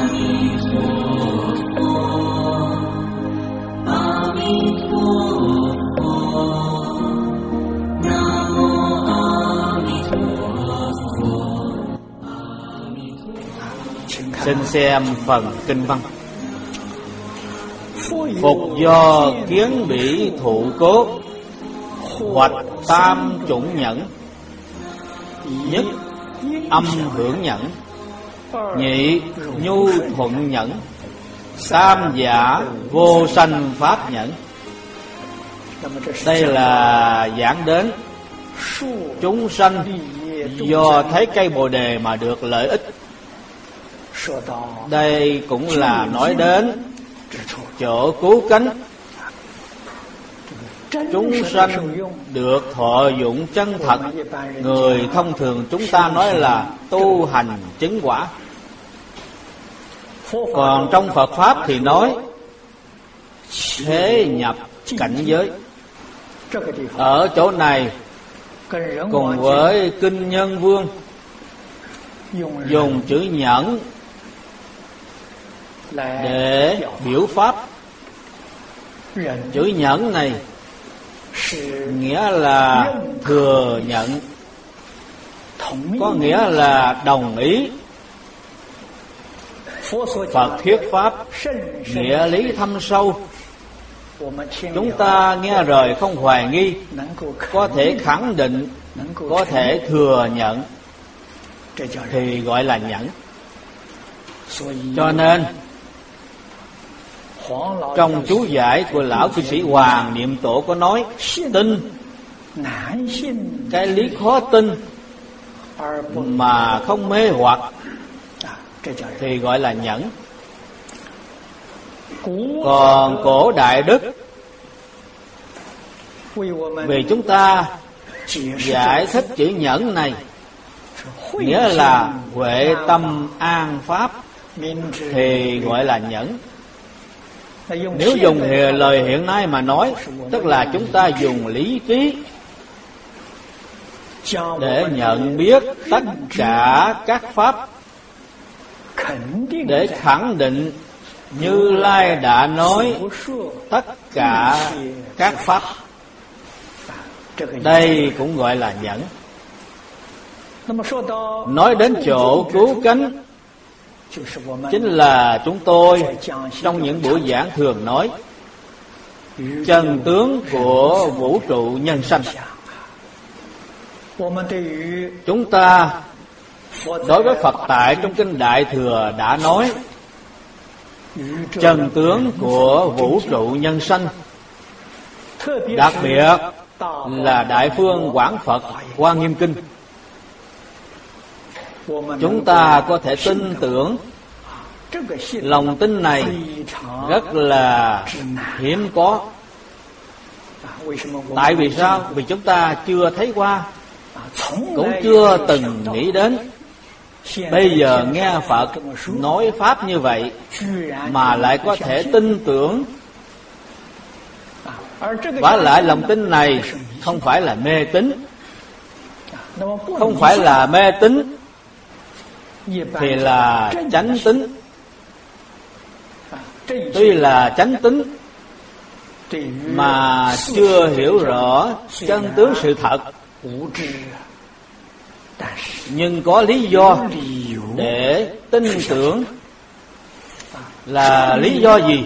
Xin xem phần kinh văn. Phục do kiến bỉ thụ cố, hoạch tam chủng nhẫn. Nhất âm hưởng nhẫn, nhị nhu thuận nhẫn, tam giả vô sanh pháp nhẫn. Đây là giảng đến chúng sanh do thấy cây Bồ Đề mà được lợi ích. Đây cũng là nói đến chỗ cứu cánh. Chúng sanh được thọ dụng chân thật. Người thông thường chúng ta nói là tu hành chứng quả. Còn trong Phật Pháp thì nói thế nhập cảnh giới. Ở chỗ này cùng với Kinh Nhân Vương dùng chữ nhẫn để biểu pháp. Chữ nhẫn này nghĩa là thừa nhận, có nghĩa là đồng ý. Phật thuyết pháp nghĩa lý thâm sâu, chúng ta nghe rồi không hoài nghi, có thể khẳng định, có thể thừa nhận, thì gọi là nhẫn. Cho nên trong chú giải của lão cư sĩ Hoàng Niệm Tổ có nói tin, cái lý khó tin mà không mê hoặc thì gọi là nhẫn. Còn cổ Đại Đức vì chúng ta giải thích chữ nhẫn này nghĩa là huệ tâm an pháp thì gọi là nhẫn. Nếu dùng lời hiện nay mà nói, tức là chúng ta dùng lý trí để nhận biết tất cả các pháp, để khẳng định Như Lai đã nói tất cả các pháp. Đây cũng gọi là nhẫn. Nói đến chỗ cứu cánh, chính là chúng tôi trong những buổi giảng thường nói chân tướng của vũ trụ nhân sanh. Chúng ta đối với Phật tại trong Kinh Đại Thừa đã nói chân tướng của vũ trụ nhân sanh, đặc biệt là Đại Phương Quảng Phật Hoa Nghiêm Kinh. Chúng ta có thể tin tưởng. Lòng tin này rất là hiếm có. Tại vì sao? Vì chúng ta chưa thấy qua, cũng chưa từng nghĩ đến. Bây giờ nghe Phật nói pháp như vậy mà lại có thể tin tưởng. Vả lại lòng tin này không phải là mê tín. Không phải là mê tín thì là chánh tín. Tuy là chánh tín mà chưa hiểu rõ chân tướng sự thật, nhưng có lý do để tin tưởng. Là lý do gì?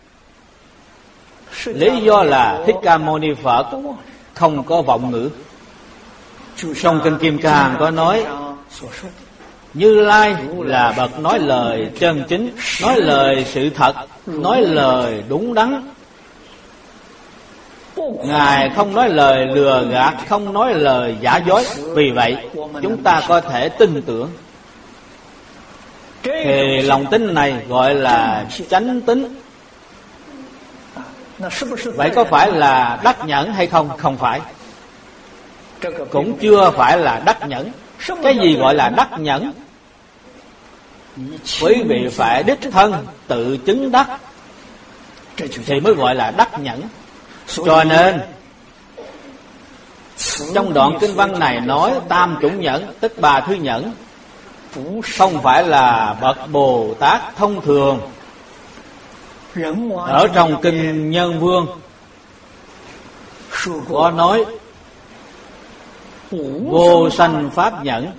Lý do là Thích Ca Mâu Ni Phật không có vọng ngữ. Trong Kinh Kim Cang có nói Như Lai là bậc nói lời chân chính, nói lời sự thật, nói lời đúng đắn. Ngài không nói lời lừa gạt, không nói lời giả dối. Vì vậy chúng ta có thể tin tưởng. Thì lòng tin này gọi là chánh tín. Vậy có phải là đắc nhẫn hay không? Không phải. Cũng chưa phải là đắc nhẫn. Cái gì gọi là đắc nhẫn? Quý vị phải đích thân tự chứng đắc thì mới gọi là đắc nhẫn. Cho nên trong đoạn kinh văn này nói tam chủng nhẫn, tức 3 thứ nhẫn. không phải là bậc Bồ Tát thông thường. Ở trong kinh Nhân Vương có nói vô sanh pháp nhẫn,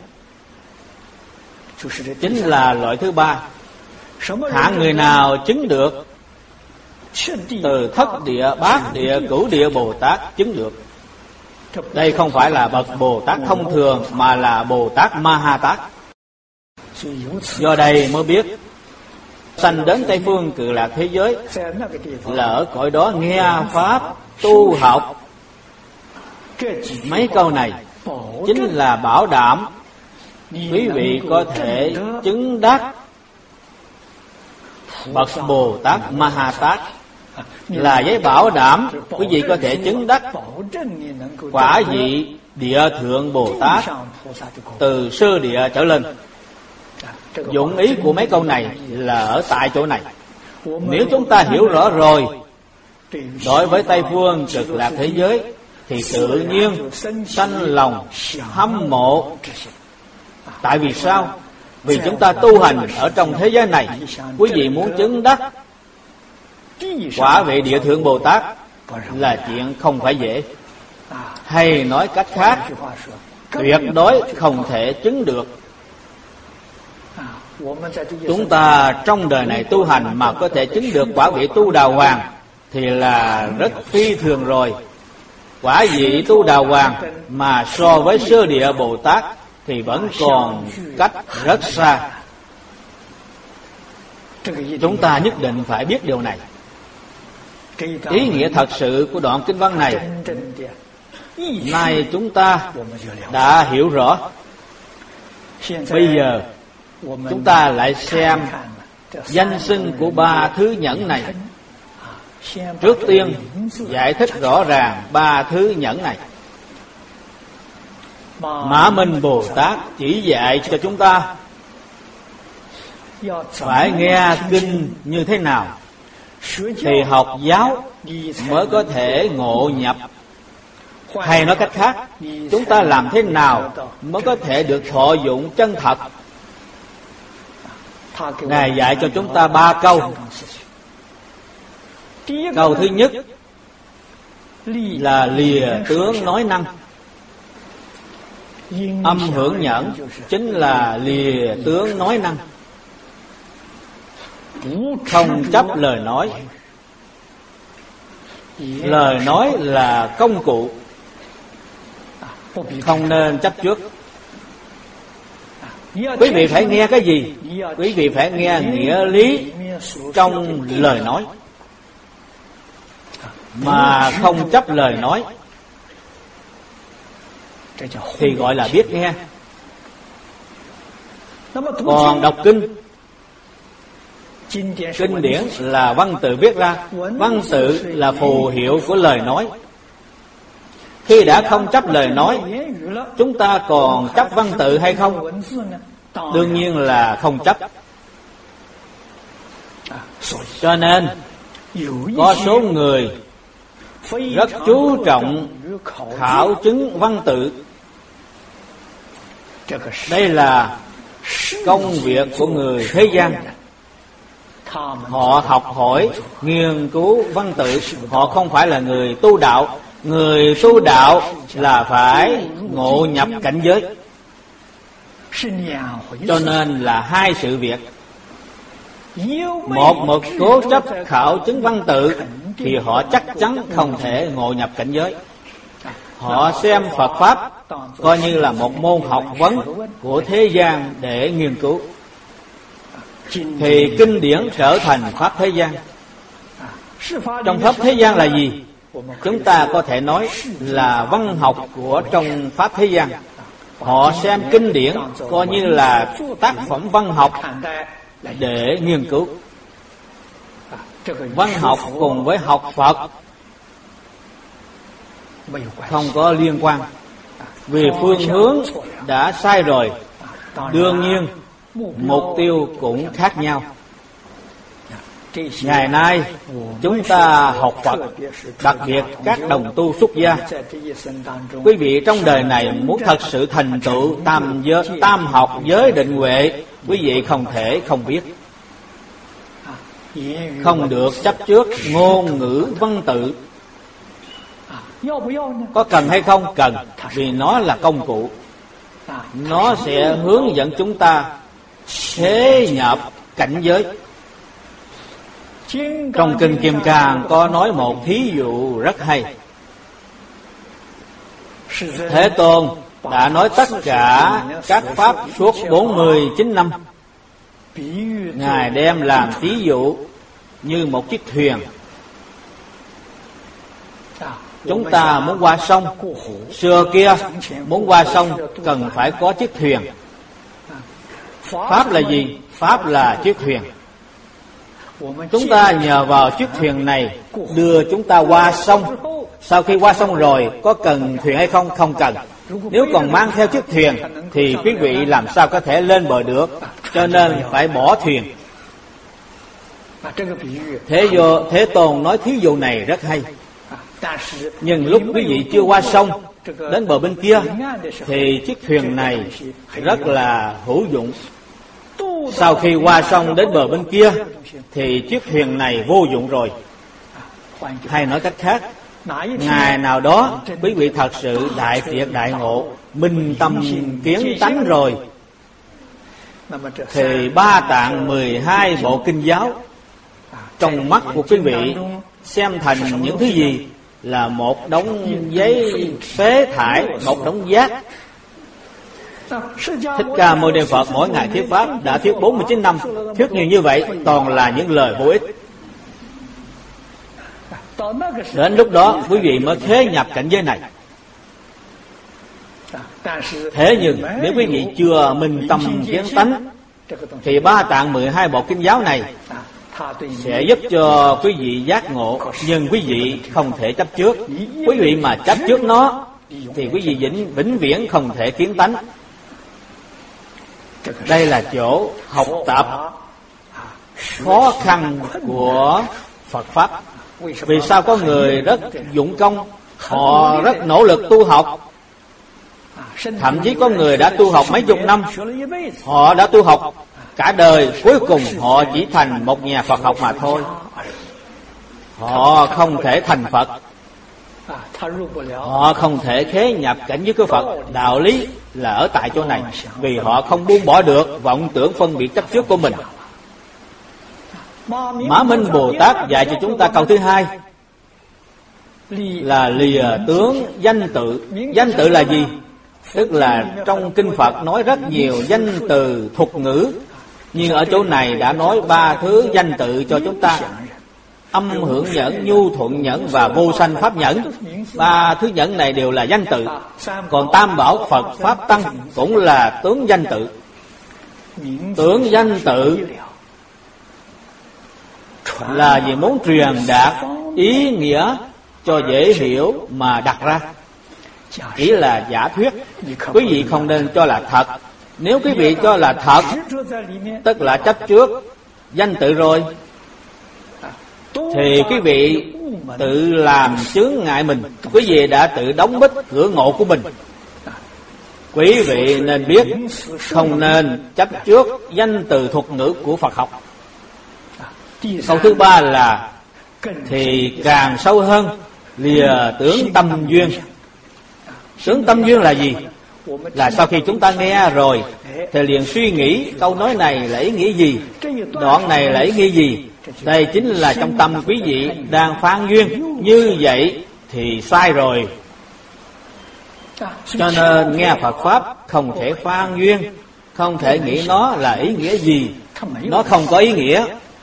chính là loại thứ ba. Hạng người nào chứng được? Từ thất địa, bát địa, cửu địa Bồ Tát chứng được. Đây không phải là bậc Bồ Tát thông thường, mà là Bồ Tát Ma Ha Tát. Do đây mới biết sanh đến Tây Phương Cực Lạc thế giới là ở cõi đó nghe pháp tu học. Mấy câu này chính là bảo đảm quý vị có thể chứng đắc bậc Bồ Tát Ma Ha Tát, là giấy bảo đảm quý vị có thể chứng đắc quả vị địa thượng Bồ Tát từ sơ địa trở lên. Dụng ý của mấy câu này là ở tại chỗ này. Nếu chúng ta hiểu rõ rồi, đối với Tây Phương Cực Lạc thế giới thì tự nhiên sanh lòng hâm mộ. Tại vì sao? Vì chúng ta tu hành ở trong thế giới này, quý vị muốn chứng đắc quả vị địa thượng Bồ Tát là chuyện không phải dễ. Hay nói cách khác, tuyệt đối không thể chứng được. Chúng ta trong đời này tu hành mà có thể chứng được quả vị tu đà hoàng thì là rất phi thường rồi. Quả vị tu đà hoàng mà so với sơ địa Bồ Tát thì vẫn còn cách rất xa. Chúng ta nhất định phải biết điều này. Ý nghĩa thật sự của đoạn kinh văn này nay chúng ta đã hiểu rõ. Bây giờ chúng ta lại xem danh xưng của ba thứ nhẫn này. Trước tiên giải thích rõ ràng ba thứ nhẫn này. Mã Minh Bồ Tát chỉ dạy cho chúng ta phải nghe kinh như thế nào thì học giáo mới có thể ngộ nhập. Hay nói cách khác, chúng ta làm thế nào mới có thể được thọ dụng chân thật. Ngài dạy cho chúng ta ba câu. Câu thứ nhất là lìa tướng nói năng. Âm hưởng nhẫn chính là lìa tướng nói năng. Không chấp lời nói. Lời nói là công cụ, không nên chấp trước. Quý vị phải nghe cái gì? Quý vị phải nghe nghĩa lý trong lời nói, mà không chấp lời nói thì gọi là biết nghe. Còn đọc kinh, kinh điển là văn tự viết ra. Văn tự là phù hiệu của lời nói. Khi đã không chấp lời nói, chúng ta còn chấp văn tự hay không? Đương nhiên là không chấp. Cho nên có số người rất chú trọng khảo chứng văn tự. Đây là công việc của người thế gian. Họ học hỏi, nghiên cứu văn tự. Họ không phải là người tu đạo. Người tu đạo là phải ngộ nhập cảnh giới. Cho nên là hai sự việc. Một cố chấp khảo chứng văn tự thì họ chắc chắn không thể ngộ nhập cảnh giới. Họ xem Phật Pháp coi như là một môn học vấn của thế gian để nghiên cứu, thì kinh điển trở thành Pháp thế gian. Trong Pháp thế gian là gì? Chúng ta có thể nói là văn học của trong Pháp thế gian. Họ xem kinh điển coi như là tác phẩm văn học để nghiên cứu. Văn học cùng với học Phật không có liên quan, vì phương hướng đã sai rồi. Đương nhiên mục tiêu cũng khác nhau. Ngày nay chúng ta học Phật, đặc biệt các đồng tu xuất gia, quý vị trong đời này muốn thật sự thành tựu tam học giới định huệ, quý vị không thể không biết. Không được chấp trước ngôn ngữ văn tự. Có cần hay không? Cần, vì nó là công cụ. Nó sẽ hướng dẫn chúng ta thế nhập cảnh giới. Trong Kinh Kim Cang có nói một thí dụ rất hay. Thế Tôn đã nói tất cả các pháp suốt 49 năm. Ngài đem làm thí dụ như một chiếc thuyền. Chúng ta muốn qua sông, xưa kia muốn qua sông cần phải có chiếc thuyền. Pháp là gì? Pháp là chiếc thuyền. Chúng ta nhờ vào chiếc thuyền này đưa chúng ta qua sông. Sau khi qua sông rồi, có cần thuyền hay không? Không cần. Nếu còn mang theo chiếc thuyền thì quý vị làm sao có thể lên bờ được? Cho nên phải bỏ thuyền. Thế Tôn nói thí dụ này rất hay. Nhưng lúc quý vị chưa qua sông đến bờ bên kia thì chiếc thuyền này rất là hữu dụng. Sau khi qua sông đến bờ bên kia thì chiếc thuyền này vô dụng rồi. Hay nói cách khác, ngày nào đó quý vị thật sự đại triệt đại ngộ, minh tâm kiến tánh rồi, thì 3 tạng 12 bộ kinh giáo trong mắt của quý vị xem thành những thứ gì? Là một đống giấy phế thải, một đống rác. Thích Ca Mâu Ni Phật mỗi ngày thuyết pháp đã thuyết 49 năm, thuyết nhiều như vậy toàn là những lời vô ích. Đến lúc đó quý vị mới thế nhập cảnh giới này. Thế nhưng nếu quý vị chưa minh tâm kiến tánh thì 3 tạng 12 bộ kinh giáo này sẽ giúp cho quý vị giác ngộ. Nhưng quý vị không thể chấp trước. Quý vị mà chấp trước nó thì quý vị vĩnh viễn không thể kiến tánh. Đây là chỗ học tập khó khăn của Phật Pháp. Vì sao có người rất dụng công, họ rất nỗ lực tu học, thậm chí có người đã tu học mấy chục năm, họ đã tu học cả đời, cuối cùng họ chỉ thành một nhà Phật học mà thôi. Họ không thể thành Phật, họ không thể khế nhập cảnh giới của Phật. Đạo lý là ở tại chỗ này, vì họ không buông bỏ được vọng tưởng phân biệt chấp trước của mình. Mã Minh Bồ Tát dạy cho chúng ta câu thứ hai là lìa tướng danh tự. Danh tự là gì? Tức là trong kinh Phật nói rất nhiều danh từ thuật ngữ, nhưng ở chỗ này đã nói 3 thứ danh tự cho chúng ta: âm hưởng nhẫn, nhu thuận nhẫn và vô sanh pháp nhẫn. 3 thứ nhẫn này đều là danh tự. Còn Tam Bảo Phật Pháp Tăng cũng là tướng danh tự. Tướng danh tự là vì muốn truyền đạt ý nghĩa cho dễ hiểu mà đặt ra, chỉ là giả thuyết. Quý vị không nên cho là thật. Nếu quý vị cho là thật, tức là chấp trước danh tự rồi, thì quý vị tự làm chướng ngại mình. Quý vị đã tự đóng bít cửa ngộ của mình. Quý vị nên biết không nên chấp trước danh từ thuật ngữ của Phật học. Câu thứ ba là thì càng sâu hơn, lìa tướng tâm duyên. Tướng tâm duyên là gì? Là sau khi chúng ta nghe rồi thì liền suy nghĩ câu nói này là ý nghĩa gì, đoạn này là ý nghĩa gì. Đây chính là trong tâm quý vị đang phán duyên. Như vậy thì sai rồi. Cho nên nghe Phật Pháp không thể phán duyên, không thể nghĩ nó là ý nghĩa gì. Nó không có ý nghĩa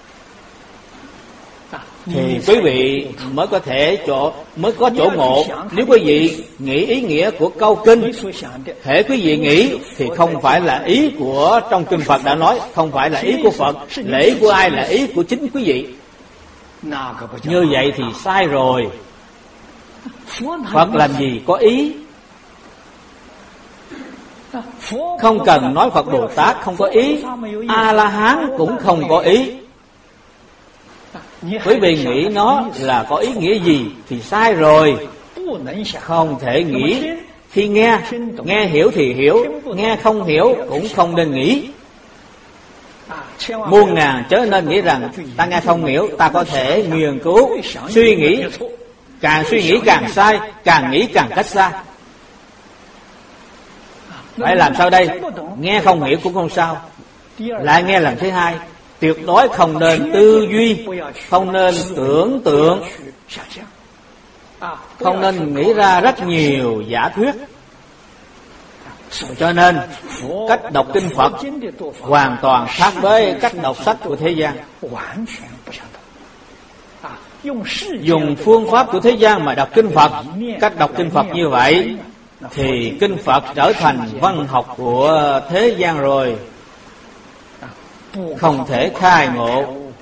thì quý vị mới có chỗ ngộ. Nếu quý vị nghĩ ý nghĩa của câu kinh, hễ quý vị nghĩ thì không phải là ý của trong kinh Phật đã nói, không phải là ý của Phật, là ý của ai? Là ý của chính quý vị. Như vậy thì sai rồi. Phật làm gì có ý? Không cần nói Phật Bồ Tát không có ý, A La Hán cũng không có ý. Quý vị nghĩ nó là có ý nghĩa gì thì sai rồi. Không thể nghĩ. Khi nghe hiểu thì hiểu, nghe không hiểu cũng không nên nghĩ. Muôn ngàn chớ nên nghĩ rằng ta nghe không hiểu, ta có thể nghiên cứu, suy nghĩ. Càng suy nghĩ càng sai, càng nghĩ càng cách xa. Phải làm sao đây? Nghe không hiểu cũng không sao, lại nghe lần thứ hai. Tuyệt đối không nên tư duy, không nên tưởng tượng, không nên nghĩ ra rất nhiều giả thuyết. Cho nên cách đọc kinh Phật hoàn toàn khác với cách đọc sách của thế gian. Dùng phương pháp của thế gian mà đọc kinh Phật, cách đọc kinh Phật như vậy thì kinh Phật trở thành văn học của thế gian rồi, không thể khai ngộ.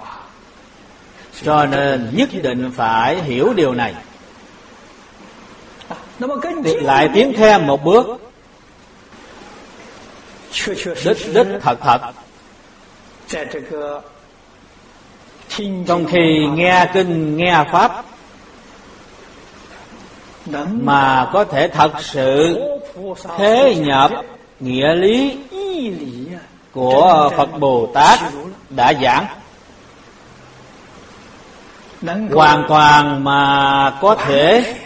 Cho nên nhất định phải hiểu điều này. Lại tiến thêm một bước, đích thật thật. Trong khi nghe kinh nghe pháp mà có thể thật sự thế nhập nghĩa lý của Phật Bồ Tát đã giảng, hoàn toàn mà có thể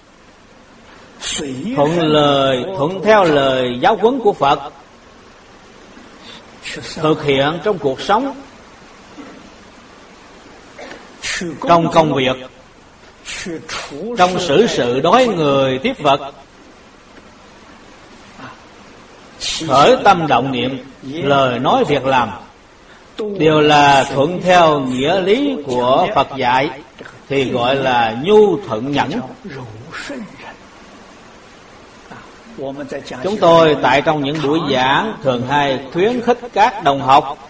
thuận theo lời giáo huấn của Phật, thực hiện trong cuộc sống, trong công việc, trong xử sự đối người tiếp vật, khởi tâm động niệm, lời nói việc làm đều là thuận theo nghĩa lý của Phật dạy, thì gọi là nhu thuận nhẫn. Chúng tôi tại trong những buổi giảng thường hay khuyến khích các đồng học,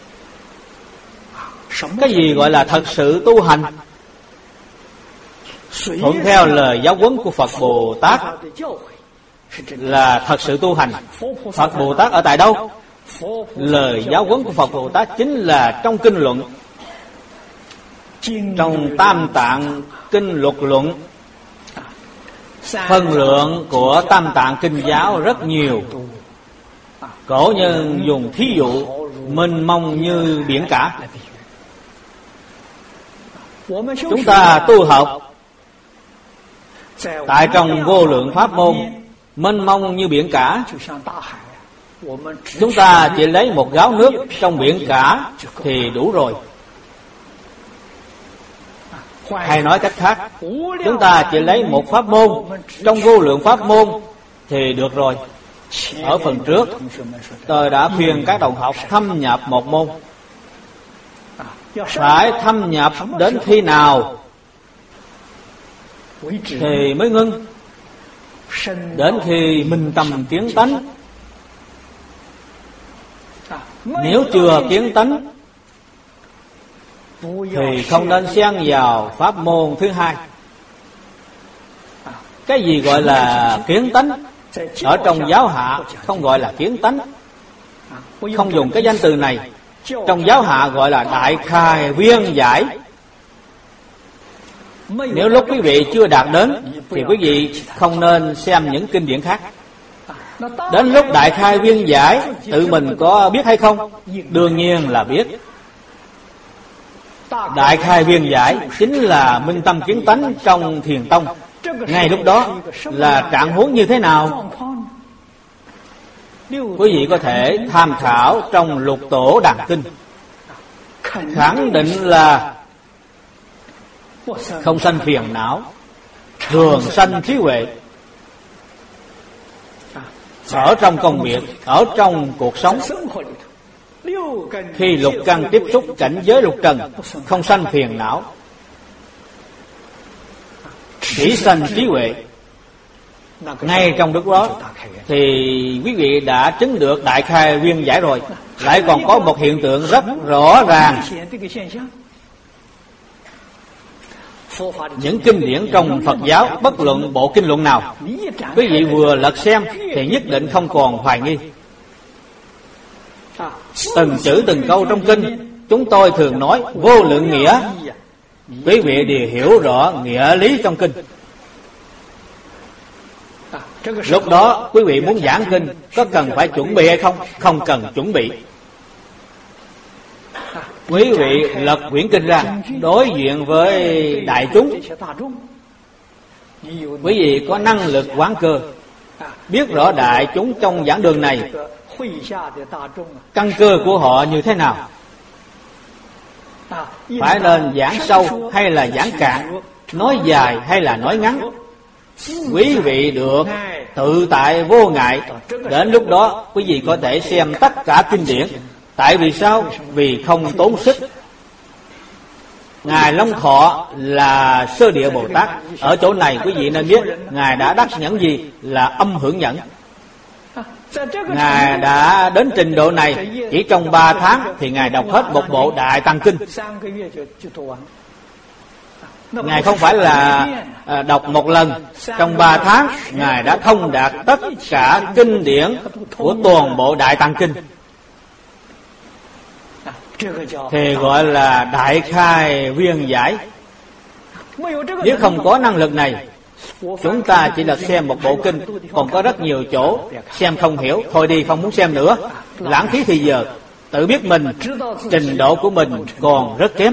cái gì gọi là thật sự tu hành, thuận theo lời giáo huấn của Phật Bồ Tát là thật sự tu hành. Phật Bồ Tát ở tại đâu? Lời giáo huấn của Phật Bồ Tát chính là trong kinh luận, trong Tam Tạng kinh luật luận. Phân lượng của Tam Tạng kinh giáo rất nhiều. Cổ nhân dùng thí dụ mênh mông như biển cả. Chúng ta tu học tại trong vô lượng pháp môn mênh mông như biển cả, chúng ta chỉ lấy một gáo nước trong biển cả thì đủ rồi. Hay nói cách khác, chúng ta chỉ lấy một pháp môn trong vô lượng pháp môn thì được rồi. Ở phần trước tôi đã khuyên các đồng học thâm nhập một môn. Phải thâm nhập đến khi nào thì mới ngưng? Đến khi minh tâm kiến tánh. Nếu chưa kiến tánh thì không nên xen vào pháp môn thứ hai. Cái gì gọi là kiến tánh? Ở trong giáo hạ không gọi là kiến tánh, không dùng cái danh từ này. Trong giáo hạ gọi là đại khai viên giải. Nếu lúc quý vị chưa đạt đến thì quý vị không nên xem những kinh điển khác. Đến lúc đại khai viên giải, tự mình có biết hay không? Đương nhiên là biết. Đại khai viên giải chính là minh tâm kiến tánh trong Thiền tông. Ngay lúc đó là trạng huống như thế nào? Quý vị có thể tham khảo trong Lục Tổ Đàn Kinh. Khẳng định là không sanh phiền não, thường sanh trí huệ. Ở trong công việc, ở trong cuộc sống, khi lục căn tiếp xúc cảnh giới lục trần, không sanh phiền não, chỉ sanh trí huệ. Ngay trong lúc đó thì quý vị đã chứng được đại khai viên giải rồi. Lại còn có một hiện tượng rất rõ ràng. Những kinh điển trong Phật giáo, bất luận bộ kinh luận nào, quý vị vừa lật xem thì nhất định không còn hoài nghi. Từng chữ từng câu trong kinh, chúng tôi thường nói vô lượng nghĩa, quý vị đều hiểu rõ nghĩa lý trong kinh. Lúc đó quý vị muốn giảng kinh có cần phải chuẩn bị hay không? Không cần chuẩn bị. Quý vị lật quyển kinh ra, đối diện với đại chúng, quý vị có năng lực quán cơ, biết rõ đại chúng trong giảng đường này căn cơ của họ như thế nào, phải nên giảng sâu hay là giảng cạn, nói dài hay là nói ngắn. Quý vị được tự tại vô ngại. Đến lúc đó quý vị có thể xem tất cả kinh điển. Tại vì sao? Vì không tốn sức. Ngài Long Thọ là Sơ Địa Bồ Tát. Ở chỗ này quý vị nên biết Ngài đã đắc nhẫn gì? Là âm hưởng nhẫn. Ngài đã đến trình độ này, chỉ trong 3 tháng thì Ngài đọc hết một bộ Đại Tăng Kinh. Ngài không phải là đọc một lần. Trong 3 tháng Ngài đã thông đạt tất cả kinh điển của toàn bộ Đại Tăng Kinh, thì gọi là đại khai viên giải. Nếu không có năng lực này, chúng ta chỉ là xem một bộ kinh, còn có rất nhiều chỗ xem không hiểu, thôi đi không muốn xem nữa, lãng phí thì giờ. Tự biết mình trình độ của mình còn rất kém.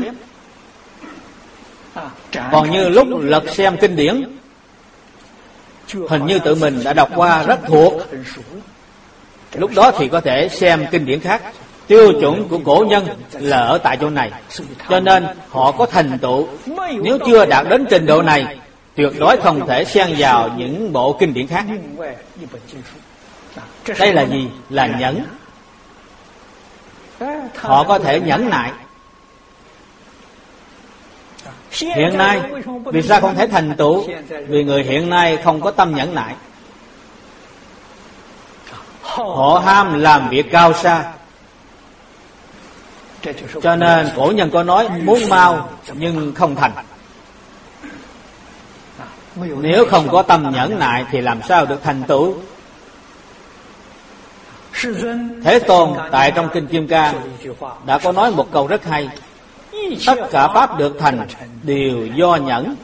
Còn như lúc lật xem kinh điển, hình như tự mình đã đọc qua rất thuộc, lúc đó thì có thể xem kinh điển khác. Tiêu chuẩn của cổ nhân là ở tại chỗ này, cho nên họ có thành tựu. Nếu chưa đạt đến trình độ này, tuyệt đối không thể xen vào những bộ kinh điển khác. Đây là gì? Là nhẫn. Họ có thể nhẫn nại. Hiện nay vì sao không thể thành tựu? Vì người hiện nay không có tâm nhẫn nại. Họ ham làm việc cao xa, cho nên cổ nhân có nói muốn mau nhưng không thành. Nếu không có tâm nhẫn nại thì làm sao được thành tựu? Thế Tôn tại trong Kinh Kim Cang đã có nói một câu rất hay: tất cả pháp được thành đều do nhẫn.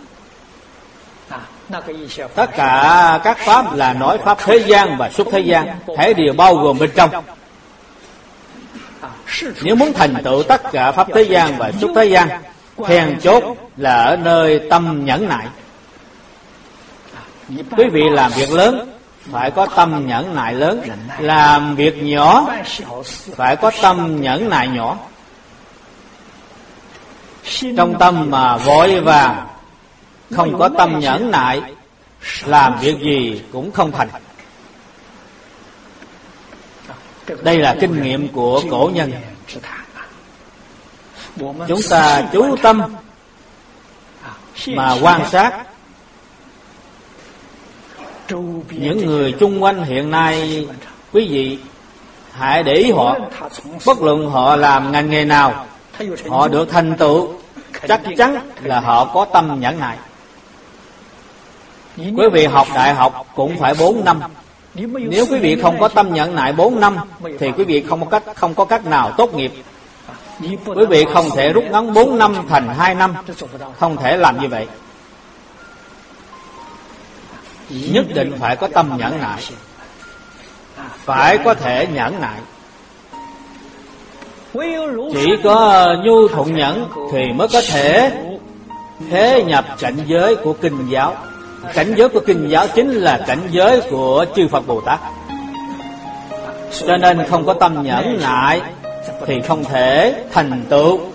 Tất cả các pháp là nói pháp thế gian và xuất thế gian, thể đều bao gồm bên trong. Nếu muốn thành tựu tất cả pháp thế gian và xuất thế gian, then chốt là ở nơi tâm nhẫn nại. Quý vị làm việc lớn phải có tâm nhẫn nại lớn, làm việc nhỏ phải có tâm nhẫn nại nhỏ. Trong tâm mà vội vàng, không có tâm nhẫn nại, làm việc gì cũng không thành. Đây là kinh nghiệm của cổ nhân. Chúng ta chú tâm mà quan sát những người chung quanh hiện nay. Quý vị hãy để ý họ, bất luận họ làm ngành nghề nào, họ được thành tựu, chắc chắn là họ có tâm nhẫn nại. Quý vị học đại học cũng phải 4 năm. Nếu quý vị không có tâm nhẫn nại 4 năm thì quý vị không có cách nào tốt nghiệp. Quý vị không thể rút ngắn 4 năm thành 2 năm, không thể làm như vậy. Nhất định phải có tâm nhẫn nại, phải có thể nhẫn nại. Chỉ có nhu thuận nhẫn thì mới có thể thế nhập cảnh giới của kinh giáo. Cảnh giới của kinh giáo chính là cảnh giới của chư Phật Bồ Tát. Cho nên không có tâm nhẫn nại thì không thể thành tựu